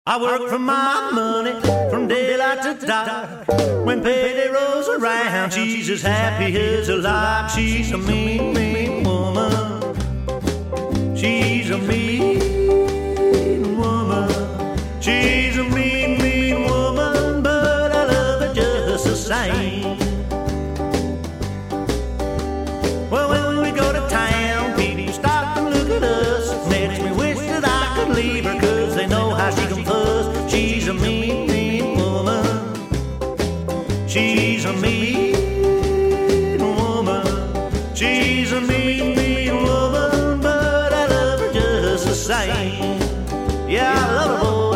I work for my money from daylight to dark. When payday rolls around, she's as happy as a lark. She's a mean, mean woman. She's a mean woman. She's a mean, mean woman, but I love her just the same. Well, when we go to town, people stop and look at us. Makes me wish that I could leave her, 'cause they know how she can fuss. She's a mean, mean woman. She's a mean woman. She's a mean, mean woman, but I love her just the same. Yeah, I love her, boy.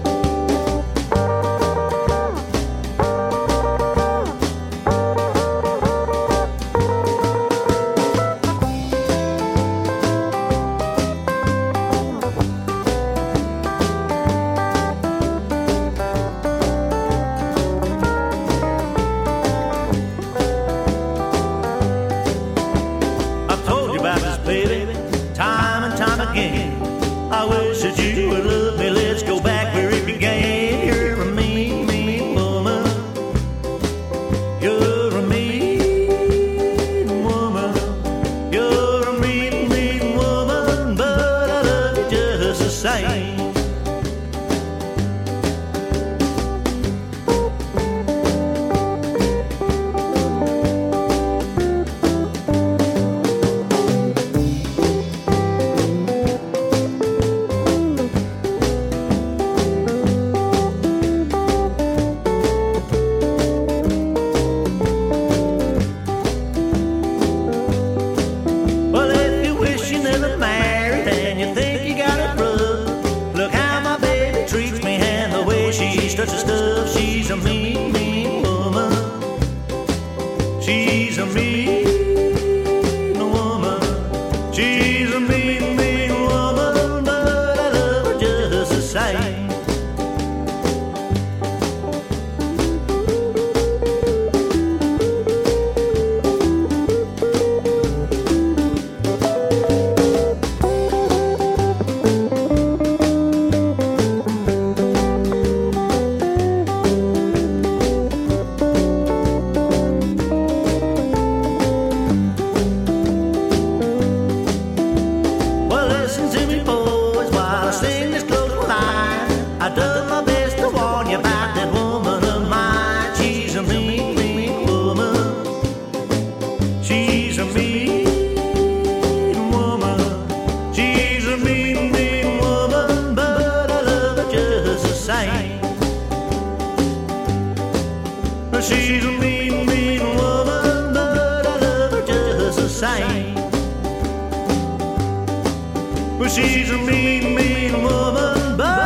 Baby, time and time again, I wish that you would love me. Let's go back where it began. You're a mean, mean woman. You're a mean woman. You're a mean, mean woman, but I love you just the same. Such a stuff. She's a mean, mean woman. She's a mean woman. She's a mean, mean woman, but I love her just the same. I done my best to warn you about that woman of mine. She's a mean, mean woman. She's a mean woman. She's a mean, mean woman, but I love her just the same. She's a mean, mean woman, but I love her just the same. She's a mean, mean woman, but